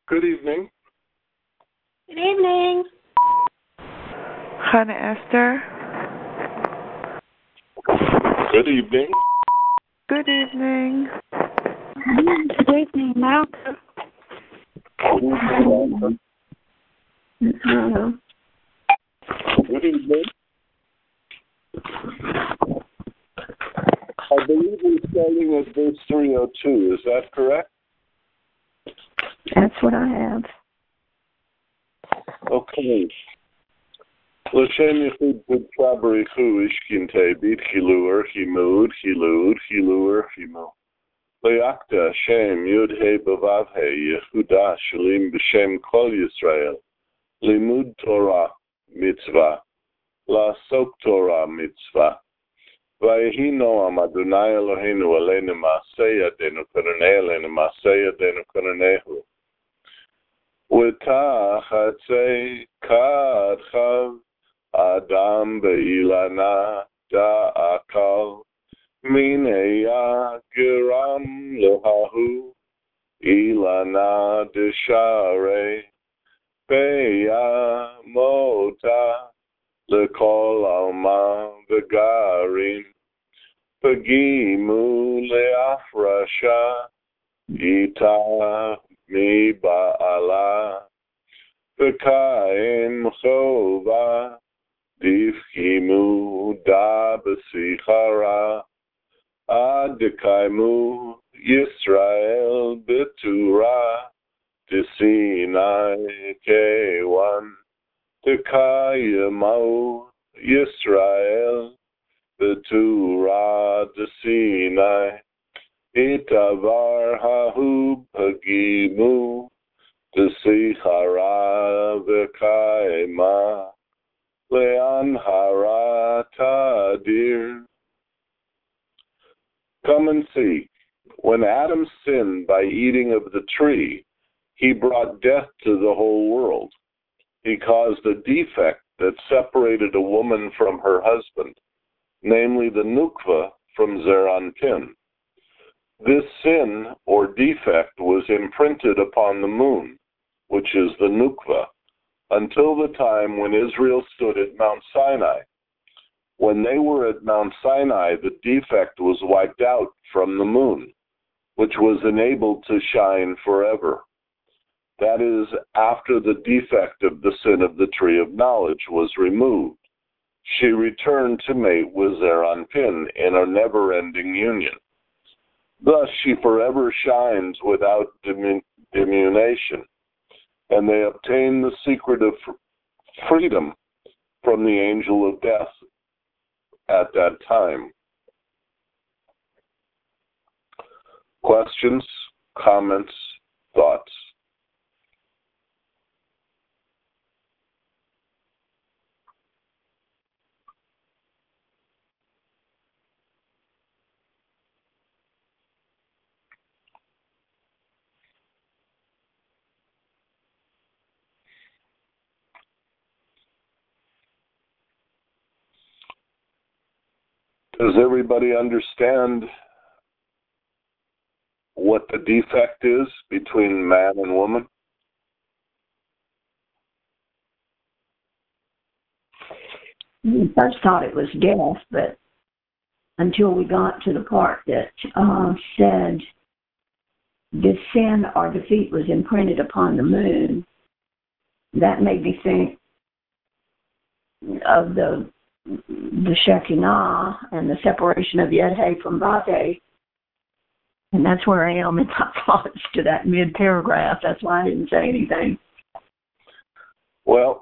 Good evening. Good evening. Hannah Esther. Good evening. Good evening. Good evening, Malcolm. Hello. Good evening. I believe we're starting at verse 302. Is that correct? That's what I have. Okay. L'shem yichud b'tzva b'richu ishkinte b'tchilu erchimu udchilu udchilu erchimu Le'akta Hashem yud he b'vav he yehuda shalim b'shem kol Yisrael limud Torah mitzvah la'asok Torah mitzvah V'yehi noam Adonai Eloheinu aleinu ma'aseh yadenu karanei aleinu ma'aseh yadenu karanehu V'tachatei kadchav Adam be'ilana da'akal mineya geram lehahu ilana deshare beya mota lekol alma v'garim Pagimu le'afrasha ita mi ba'ala v'kaim chova Divkimu da b'sichara adikaimu Yisrael b'tura Sinai kewan Dikayimau Yisrael b'tura Sinai Itavar hahu pagimu Desichara v'kaima Le'an haratadir. Come and see. When Adam sinned by eating of the tree, he brought death to the whole world. He caused a defect that separated a woman from her husband, namely the nukva from Zeranpin. This sin or defect was imprinted upon the moon, which is the nukva, until the time when Israel stood at Mount Sinai. When they were at Mount Sinai, the defect was wiped out from the moon, which was enabled to shine forever. That is, after the defect of the sin of the tree of knowledge was removed, she returned to mate with Zeranpin in a never-ending union. Thus she forever shines without diminution, and they obtain the secret of freedom from the angel of death at that time. Questions, comments, thoughts? Does everybody understand what the defect is between man and woman? We first thought it was death, but until we got to the part that said this sin or defeat was imprinted upon the moon, that made me think of the Shekinah and the separation of Yed-Heh from Vav-Heh. And that's where I am in my thoughts to that mid-paragraph. That's why I didn't say anything. Well,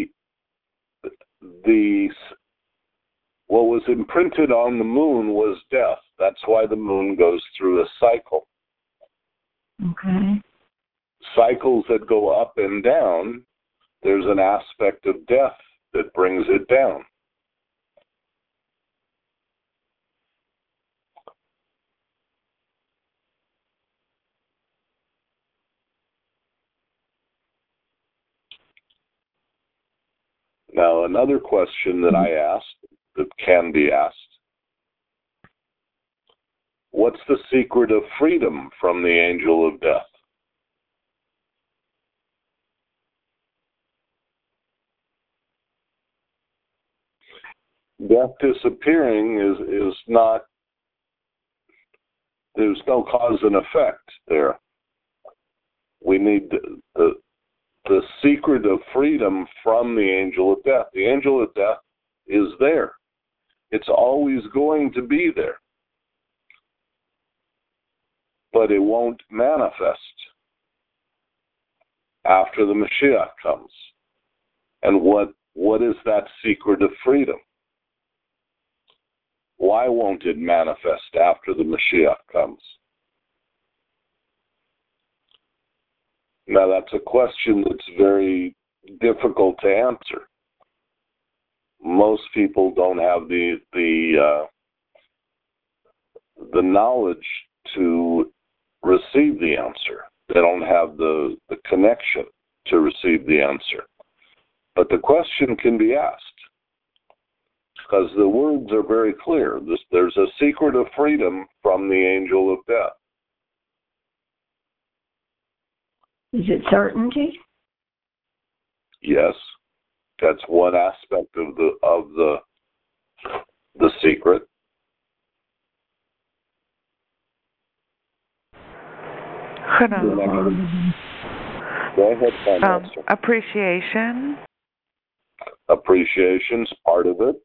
what was imprinted on the moon was death. That's why the moon goes through a cycle. Okay. Cycles that go up and down, there's an aspect of death that brings it down. Now, another question that I asked, that can be asked, what's the secret of freedom from the angel of death? death disappearing is not, there's no cause and effect there. We need the secret of freedom from the angel of death. The angel of death is there. It's always going to be there. But it won't manifest after the Mashiach comes. And what is that secret of freedom? Why won't it manifest after the Mashiach comes? Now that's a question that's very difficult to answer. Most people don't have the knowledge to receive the answer. They don't have the connection to receive the answer. But the question can be asked because the words are very clear. There's a secret of freedom from the angel of death. Is it certainty? Yes, that's one aspect of the secret. Go ahead, appreciation. Appreciation's part of it.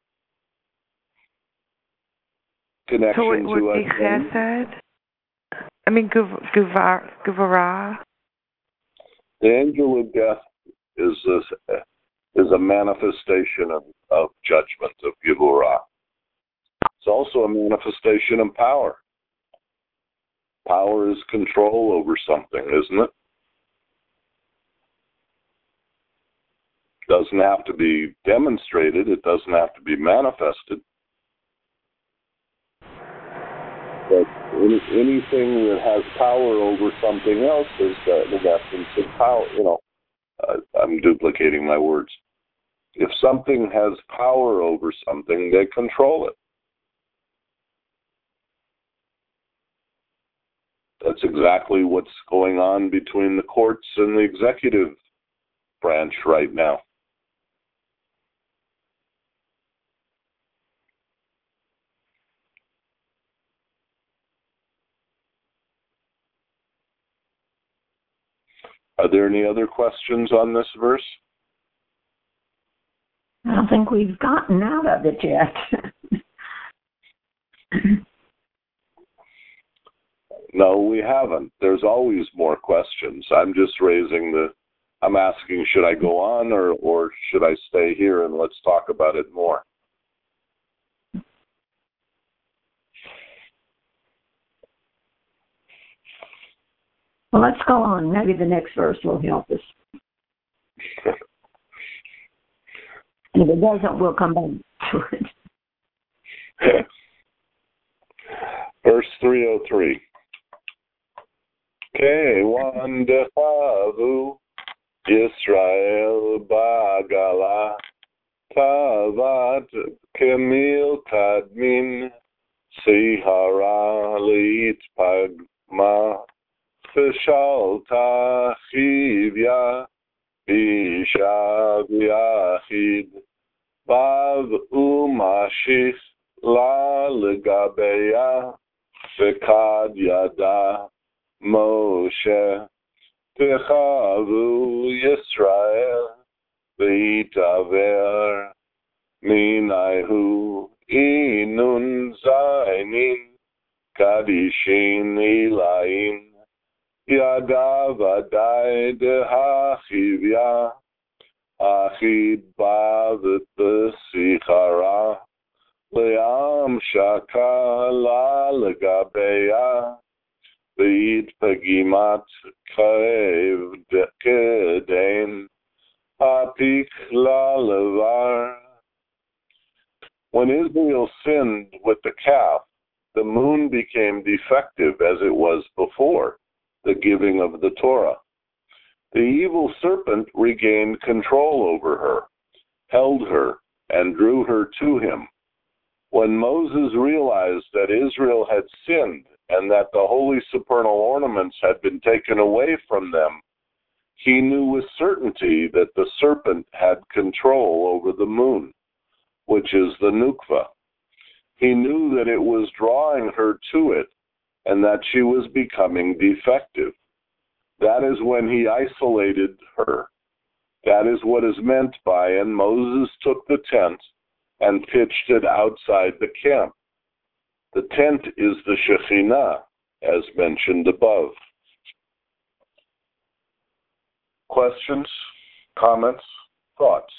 Connection so it would to be chesed. I mean, gevurah. The angel of death is a manifestation of judgment, of gevurah. It's also a manifestation of power. Power is control over something, isn't it? Doesn't have to be demonstrated. It doesn't have to be manifested. But anything that has power over something else is the essence of power. I'm duplicating my words. If something has power over something, they control it. That's exactly what's going on between the courts and the executive branch right now. Are there any other questions on this verse? I don't think we've gotten out of it yet. No, we haven't. There's always more questions. I'm just I'm asking, should I go on or should I stay here and let's talk about it more? Well, let's go on. Maybe the next verse will help us. And if it doesn't, we'll come back to it. Verse 303. Kewan dechavu Yisrael bagala tavat kemil kadmin sihara leitpagma Fishalta chivya bishav yachid bav umashich la legabeya fikad yada Moshe techavu Yisrael v'itaver minayhu inun zainin kadishin ilaim Yada vadai dehachivya achid bavet b'sichara le'am shaka la legabeya v'it pagimat kaev kedain apik la levar. When Israel sinned with the calf, the moon became defective as it was before the giving of the Torah. The evil serpent regained control over her, held her, and drew her to him. When Moses realized that Israel had sinned and that the holy supernal ornaments had been taken away from them, he knew with certainty that the serpent had control over the moon. which is the Nukva. He knew that it was drawing her to it and that she was becoming defective. That is when he isolated her. That is what is meant by, and Moses took the tent and pitched it outside the camp. The tent is the Shekhinah, as mentioned above. Questions, comments, thoughts?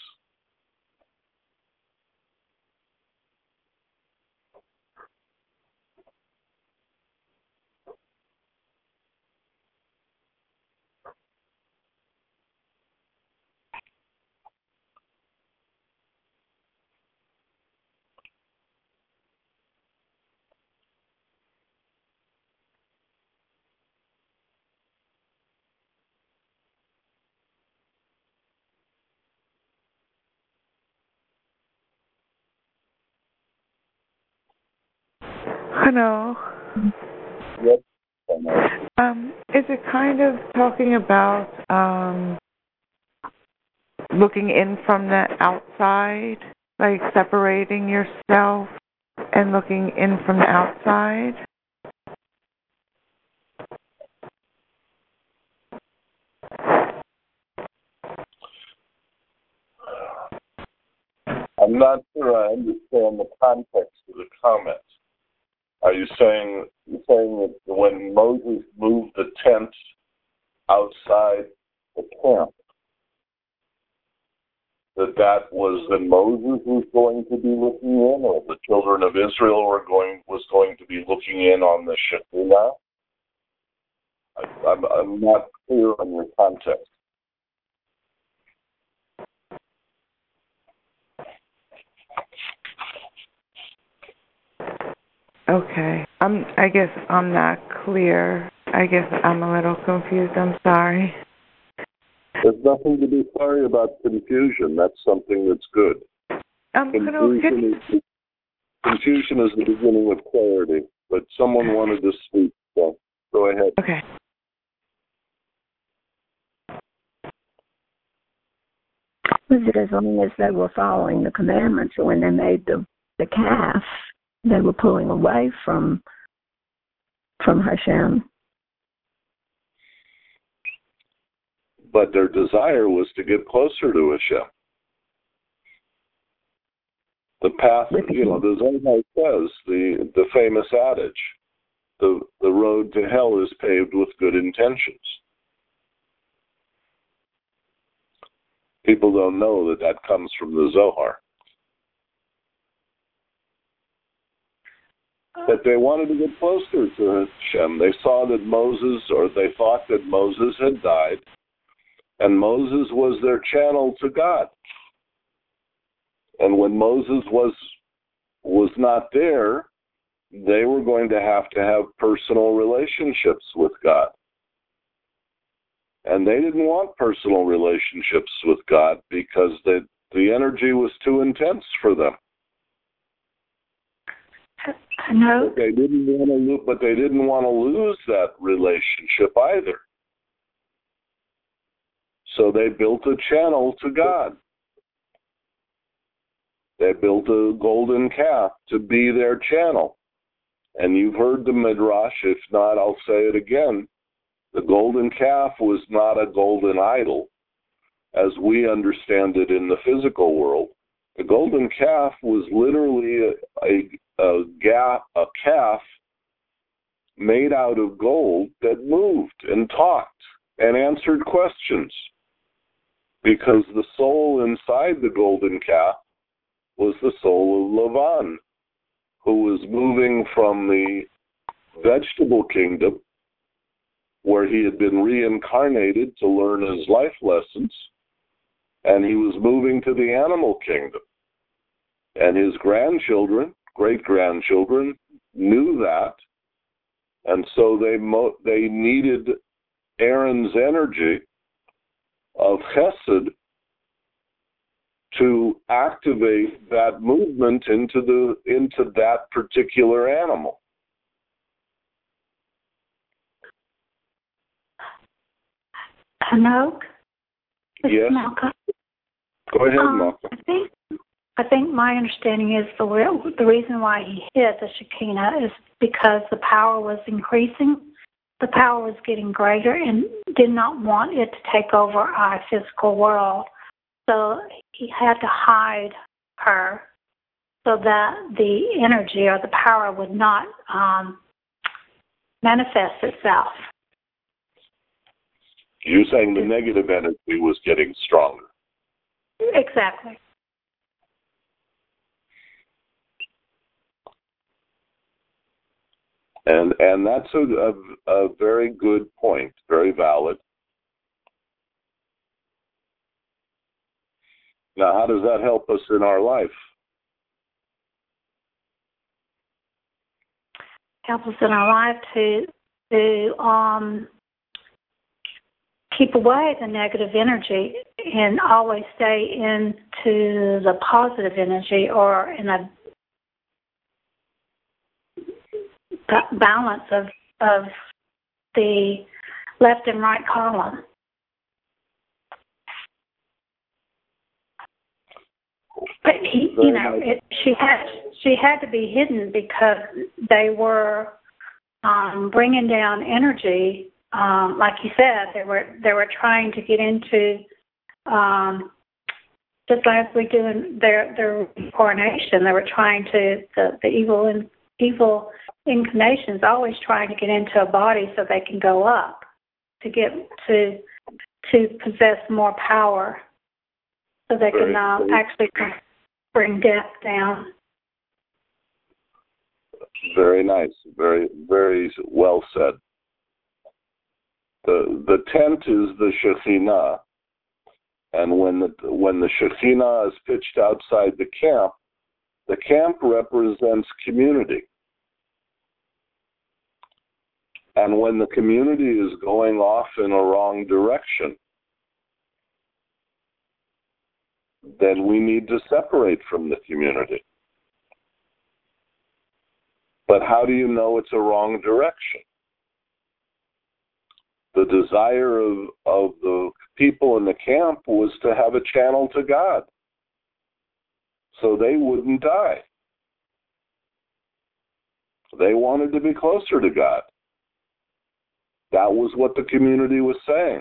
Hello. Yes. Is it kind of talking about looking in from the outside, like separating yourself and looking in from the outside? I'm not sure I understand the context of the comment. Are you saying that when Moses moved the tent outside the camp, that was when Moses was going to be looking in, or the children of Israel was going to be looking in on the Shekhinah? I'm not clear on your context. Okay. I guess I'm not clear. I guess I'm a little confused. I'm sorry. There's nothing to be sorry about confusion. That's something that's good. Confusion is the beginning of clarity, but someone wanted to speak, so go ahead. Okay. Was it as long as they were following the commandments, or when they made the calf, they were pulling away from Hashem? But their desire was to get closer to Hashem. The path, the Zohar says, the famous adage, the road to hell is paved with good intentions. People don't know that comes from the Zohar. But they wanted to get closer to Hashem. They saw that they thought that Moses had died, and Moses was their channel to God. And when Moses was not there, they were going to have personal relationships with God. And they didn't want personal relationships with God because the energy was too intense for them. No. But they didn't want to lose that relationship either. So they built a channel to God. They built a golden calf to be their channel. And you've heard the Midrash. If not, I'll say it again. The golden calf was not a golden idol, as we understand it in the physical world. The golden calf was literally a calf made out of gold that moved and talked and answered questions, because the soul inside the golden calf was the soul of Lavan, who was moving from the vegetable kingdom, where he had been reincarnated to learn his life lessons, and he was moving to the animal kingdom. And his grandchildren, great-grandchildren, knew that, and so they needed Aaron's energy of Chesed to activate that movement into that particular animal. Hanok? Yes. Malka. Go ahead, Malka. I think I think my understanding is the reason why he hit the Shekinah is because the power was increasing. The power was getting greater and did not want it to take over our physical world. So he had to hide her so that the energy or the power would not manifest itself. You're saying the negative energy was getting stronger. Exactly. And that's a very good point, very valid. Now, how does that help us in our life? Help us in our life to keep away the negative energy and always stay into the positive energy or in a balance of the left and right column. But she had to be hidden because they were bringing down energy. Like you said, they were trying to get into, just like we do in their incarnation. They were trying to the evil inclinations always trying to get into a body so they can go up to get to possess more power, so they can actually bring death down. Very nice. Very, very well said. The tent is the Shekhinah, and when the Shekhinah is pitched outside the camp represents community. And when the community is going off in a wrong direction, then we need to separate from the community. But how do you know it's a wrong direction? The desire of the people in the camp was to have a channel to God, so they wouldn't die. They wanted to be closer to God. That was what the community was saying.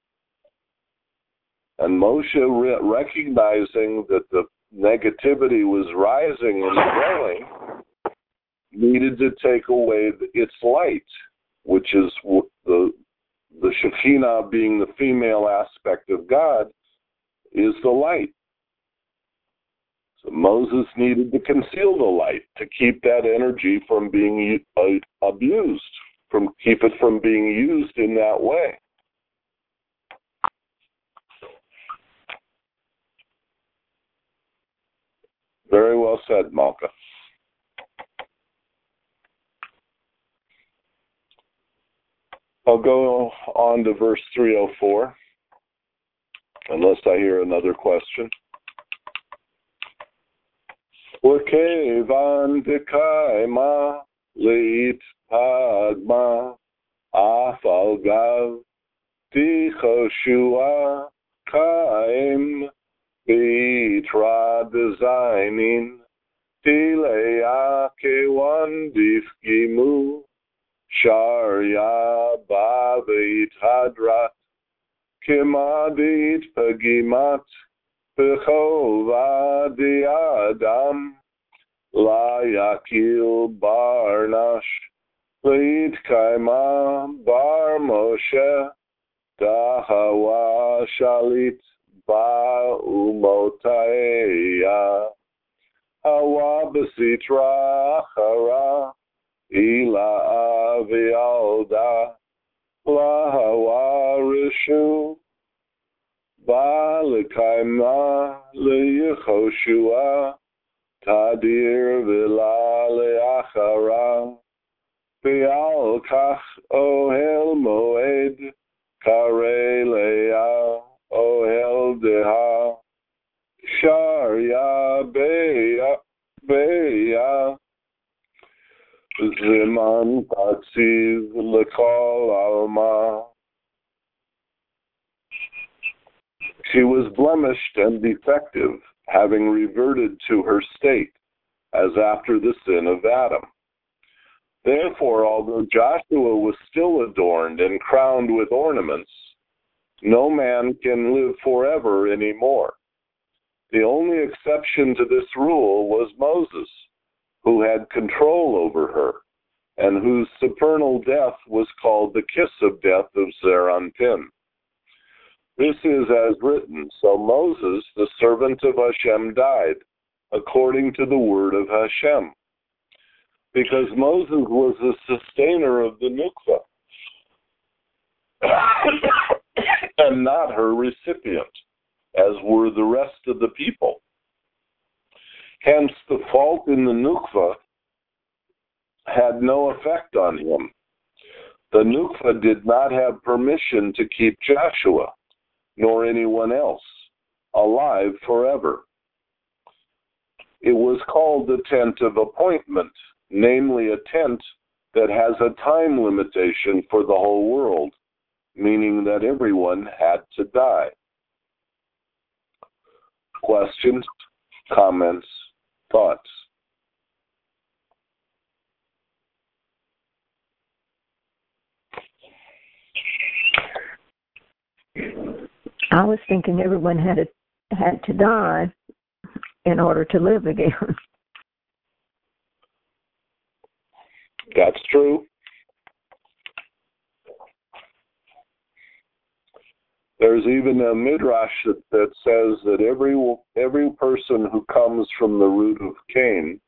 And Moshe, recognizing that the negativity was rising and growing, needed to take away its light, which is the Shekinah, being the female aspect of God, is the light. So Moses needed to conceal the light to keep that energy from being abused, keep it from being used in that way. Very well said, Malka. I'll go on to verse 304, unless I hear another question. Ukevan dekaima leit padma afal gav tichoshua kaim bitra designing tilea kewan difgimu Sharya Bavit Hadrat Kimadit Pagimat Pechova Diadam La Yakil Barnash Leit Kaima Bar Moshe Dahawa Shalit Ba Umotaeya Hawa Besitra Achara Ila avialda lahawa rishu balikaima leyechoshua tadir vila leachara bial kach ohel moed kare leya ohel deha sharya beya Ziman Tatsiv Lekol Alma. She was blemished and defective having reverted to her state, as after the sin of Adam. Therefore, although Joshua was still adorned and crowned with ornaments, no man can live forever anymore. The only exception to this rule was Moses, who had control over her, and whose supernal death was called the kiss of death of Zeranpin. This is as written, so Moses, the servant of Hashem, died, according to the word of Hashem, because Moses was the sustainer of the Nukva, and not her recipient, as were the rest of the people. Hence, the fault in the Nukva had no effect on him. The Nukva did not have permission to keep Joshua, nor anyone else, alive forever. It was called the tent of appointment, namely a tent that has a time limitation for the whole world, meaning that everyone had to die. Questions, comments, thoughts? I was thinking everyone had to die in order to live again. That's true. There's even a midrash that says that every person who comes from the root of Cain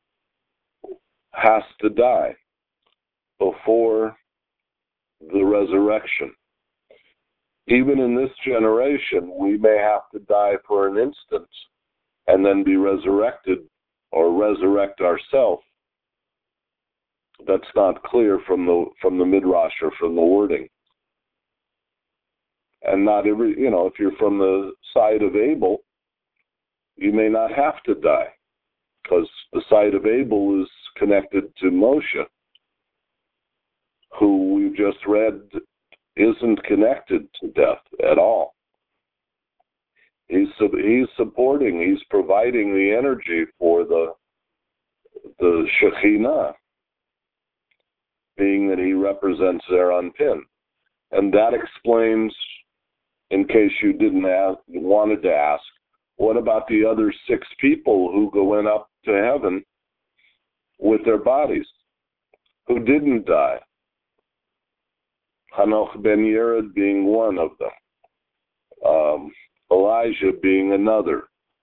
has to die before the resurrection. Even in this generation, we may have to die for an instant and then be resurrected or resurrect ourselves. That's not clear from the midrash or from the wording. And not every, if you're from the side of Abel, you may not have to die, because the side of Abel is connected to Moshe, who we've just read isn't connected to death at all. He's supporting, he's providing the energy for the Shekhinah, being that he represents Zeranpin. And that explains, in case you wanted to ask, what about the other 6 people who went up to heaven with their bodies, who didn't die? Hanoch ben Yered being one of them, Elijah being another,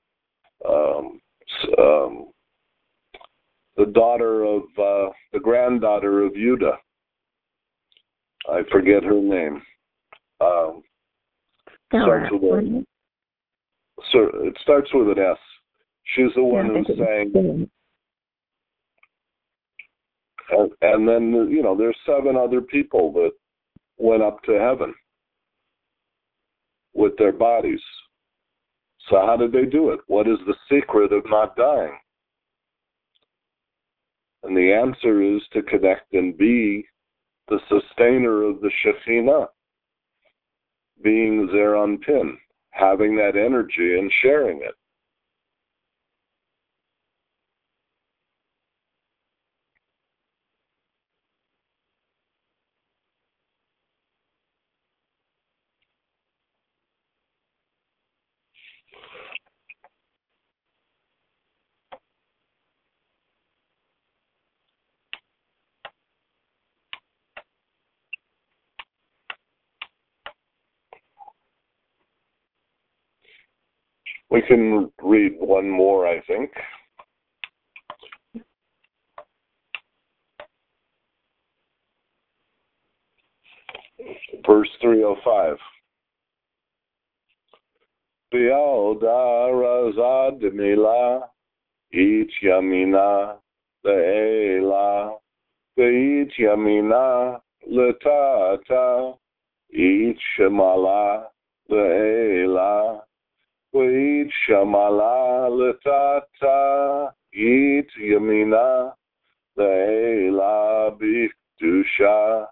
the granddaughter of Judah, I forget her name. It starts with an S. She's the one who sang. And then, there's 7 other people that went up to heaven with their bodies. So how did they do it? What is the secret of not dying? And the answer is to connect and be the sustainer of the Shekhinah, being Zeranpin, having that energy and sharing it. We can read one more, I think. Verse 305. Bi'alda razad mila, each yamina le'ela, ve'ich yamina letata, each shemala le'ela, ve'ich shamala letata, each yamina le'ela b'kedusha,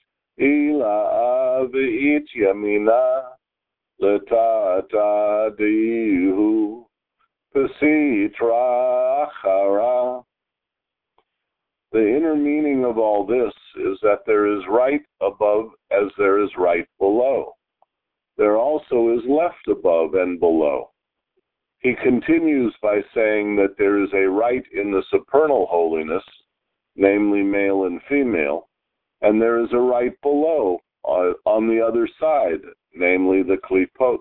ila ve'ich yamina letata dihu, Sitra Achara. The inner meaning of all this is that there is right above as there is right below. There also is left above and below. He continues by saying that there is a right in the supernal holiness, namely male and female, and there is a right below on the other side, namely the klipot.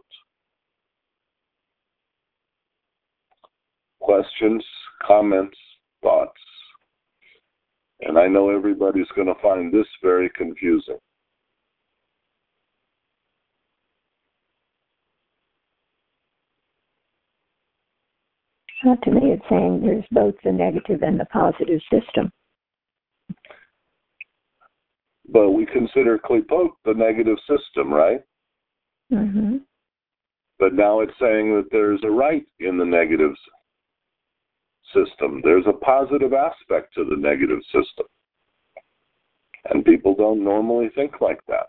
Questions, comments, thoughts? And I know everybody's going to find this very confusing. Well, to me, it's saying there's both the negative and the positive system. But we consider klipot the negative system, right? Mm-hmm. But now it's saying that there's a right in the negative system. There's a positive aspect to the negative system. And people don't normally think like that.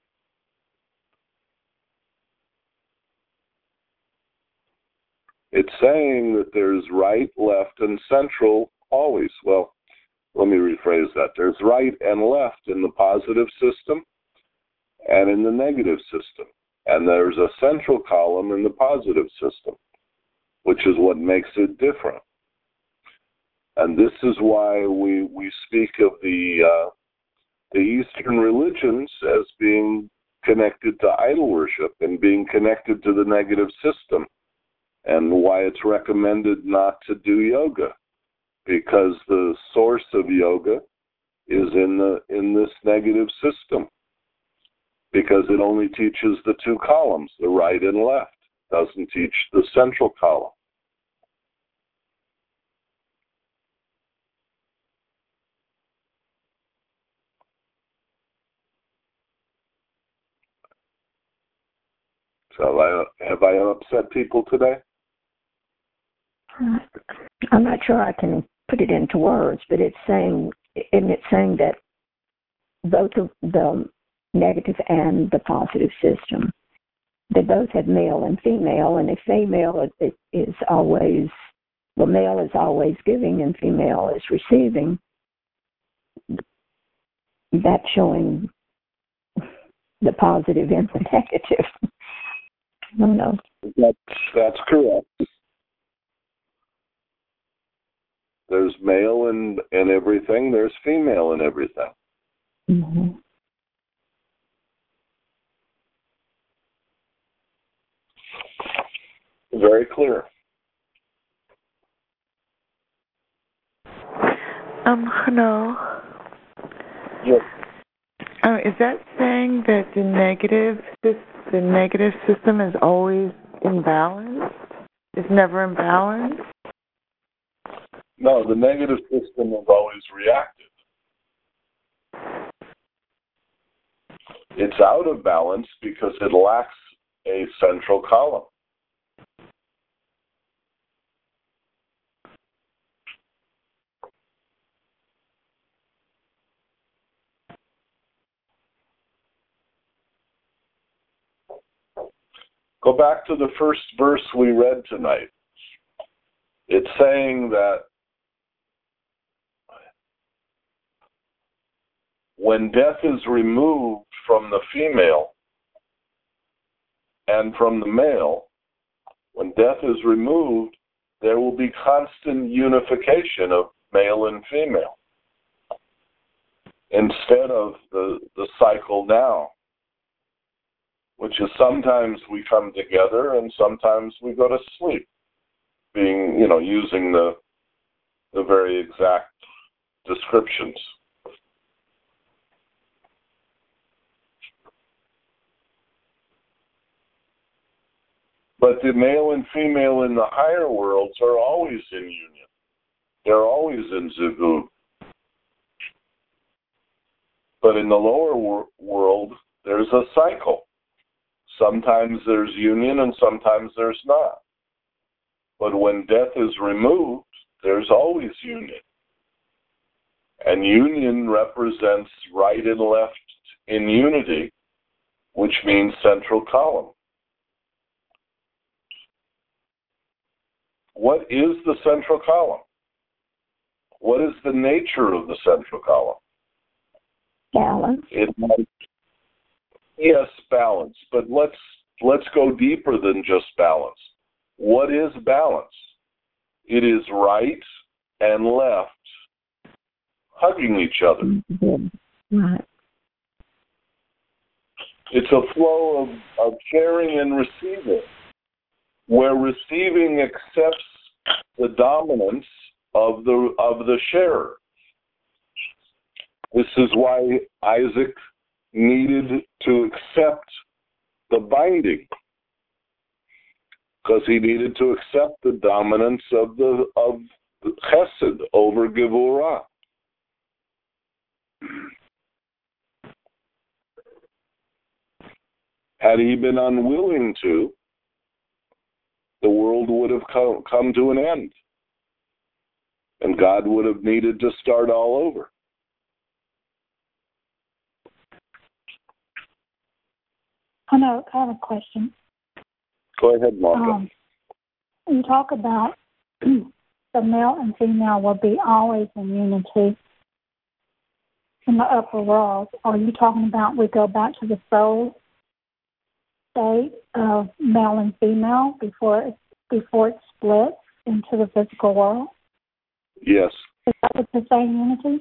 It's saying that there's right, left, and central always. Well, let me rephrase that. There's right and left in the positive system and in the negative system. And there's a central column in the positive system, which is what makes it different. And this is why we speak of the Eastern religions as being connected to idol worship and being connected to the negative system, and why it's recommended not to do yoga, because the source of yoga is in this negative system, because it only teaches the two columns, the right and left. It doesn't teach the central column. So have I upset people today? I'm not sure I can put it into words, but it's saying that both the negative and the positive system, they both have male and female, and if female is always, well, male is always giving and female is receiving, that's showing the positive and the negative. I don't know. That's correct. There's male in everything. There's female in everything. Mm-hmm. Very clear. No. Yes. Is that saying that the negative system is always imbalanced? It's never in balance? No, the negative system is always reactive. It's out of balance because it lacks a central column. Go back to the first verse we read tonight. It's saying that when death is removed from the female and from the male, when death is removed, there will be constant unification of male and female instead of the cycle now, which is sometimes we come together and sometimes we go to sleep, using the very exact descriptions. But the male and female in the higher worlds are always in union. They're always in zivug. But in the lower world, there's a cycle. Sometimes there's union and sometimes there's not. But when death is removed, there's always union. And union represents right and left in unity, which means central column. what is the central column? What is the nature of the central column? Balance. It might, yes, balance, but let's go deeper than just balance. What is balance? It is right and left hugging each other. Right. It's a flow of sharing and receiving, where receiving accepts the dominance of the sharer. This is why Isaac needed to accept the binding, because he needed to accept the dominance of Chesed over Gevurah. Had he been unwilling to, the world would have come to an end, and God would have needed to start all over. I have a question. Go ahead, Martha. You talk about the male and female will be always in unity in the upper world. Are you talking about we go back to the soul state of male and female before it splits into the physical world? Yes. Is that what you're saying, unity?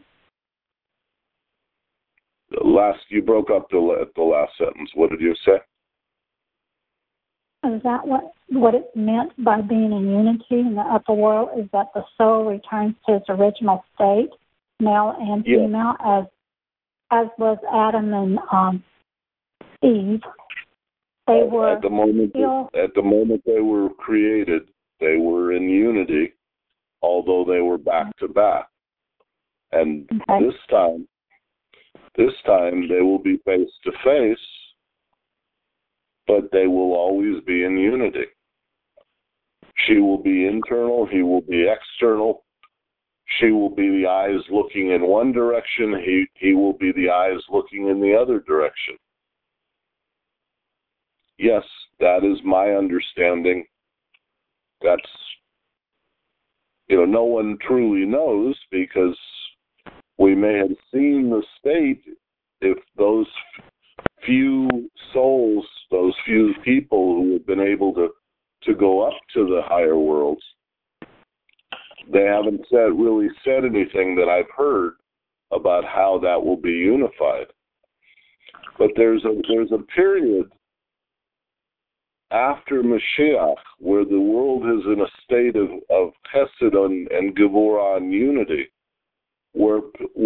You broke up the last sentence. What did you say? Is that what it meant by being in unity in the upper world? Is that the soul returns to its original state, male and female, as was Adam and Eve? They were at the moment they were created, they were in unity, although they were back to back. And this time they will be face to face, but they will always be in unity. She will be internal, he will be external. She will be the eyes looking in one direction, he will be the eyes looking in the other direction. Yes, that is my understanding. That's, no one truly knows, because we may have seen the state if those few souls, those few people who have been able to go up to the higher worlds, they haven't really said anything that I've heard about how that will be unified. But there's a period after Mashiach where the world is in a state of Chesed and Gevurah and unity, where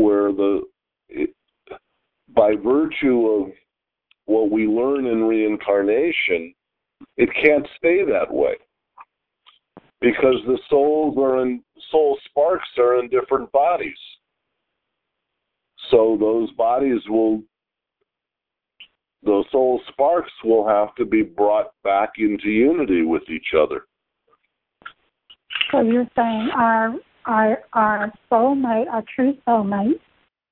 by virtue of what we learn in reincarnation, it can't stay that way, because the soul sparks are in different bodies. So those soul sparks will have to be brought back into unity with each other. So you're saying our soulmate, our true soulmate,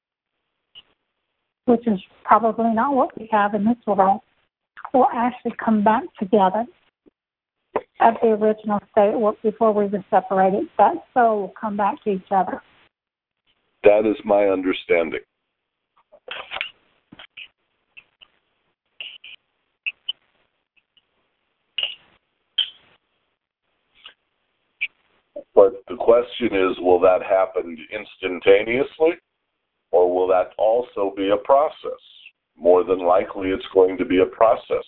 which is probably not what we have in this world, will actually come back together at the original state before we were separated. That soul will come back to each other. That is my understanding. But the question is, will that happen instantaneously, or will that also be a process? More than likely, it's going to be a process.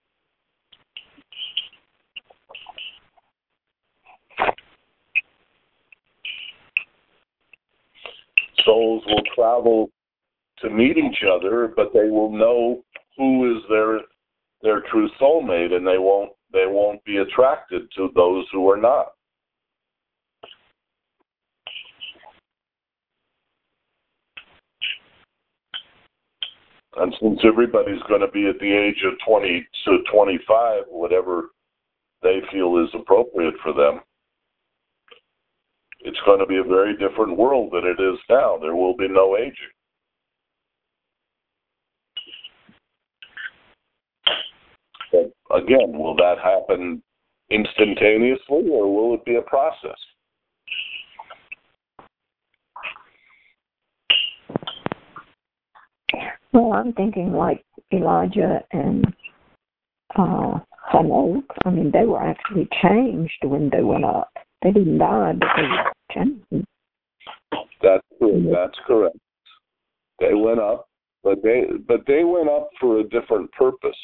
Souls will travel to meet each other, but they will know who is their true soulmate, and they won't be attracted to those who are not. And since everybody's going to be at the age of 20 to 25, whatever they feel is appropriate for them, it's going to be a very different world than it is now. There will be no aging. But again, will that happen instantaneously, or will it be a process? Well, I'm thinking like Elijah and Hanok. I mean, they were actually changed when they went up. They didn't die, but they were changed. That's correct. They went up, but they went up for a different purpose.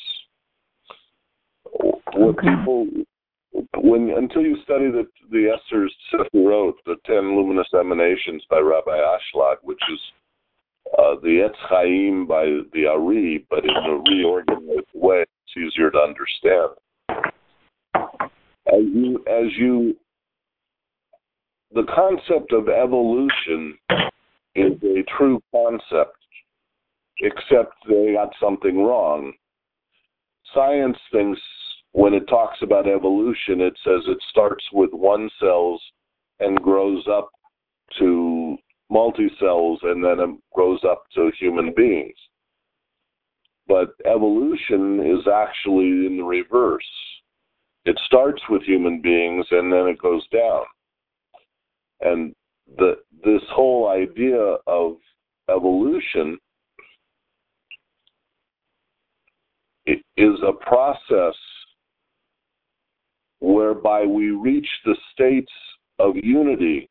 What people, until you study the Esther's Sefirot, the 10 luminous emanations by Rabbi Ashlag, which is the Etz Chaim by the Ari, but in a reorganized way, it's easier to understand. The concept of evolution is a true concept, except they got something wrong. Science thinks when it talks about evolution, it says it starts with one cells and grows up to multi-cells, and then it grows up to human beings. But evolution is actually in the reverse. It starts with human beings, and then it goes down. And this whole idea of evolution is a process whereby we reach the states of unity.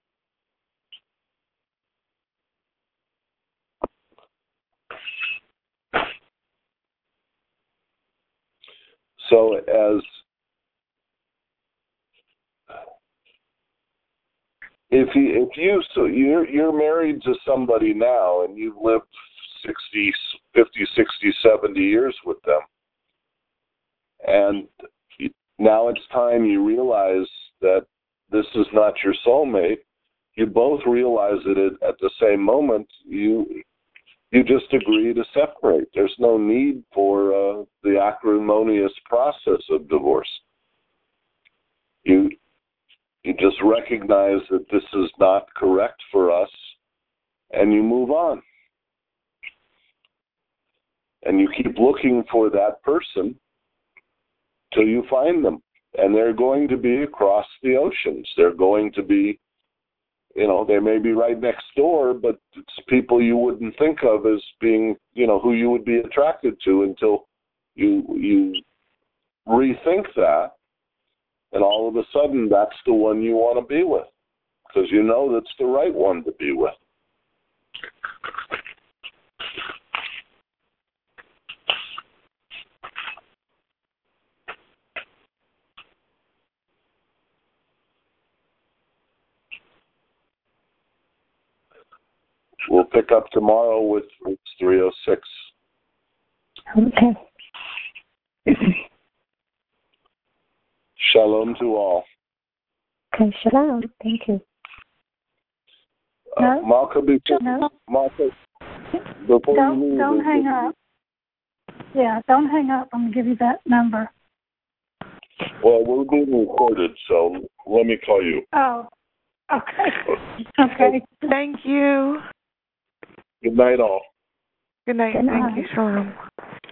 So you're married to somebody now and you've lived 50, 60, 70 years with them, and now it's time you realize that this is not your soulmate. You both realize it at the same moment. You just agree to separate. There's no need for the acrimonious process of divorce. You just recognize that this is not correct for us, and you move on. And you keep looking for that person till you find them. And they're going to be across the oceans. They're going to be, they may be right next door, but it's people you wouldn't think of as being, who you would be attracted to until you rethink that. And all of a sudden, that's the one you want to be with, because you know that's the right one to be with. We'll pick up tomorrow with 306. Okay. Shalom to all. Okay, shalom. Thank you. Malka, before don't hang up. Yeah, don't hang up. I'm going to give you that number. Well, we're being recorded, so let me call you. Oh, okay. Okay. Thank you. Good night, all. Good night. Good night. Thank you, Shalom.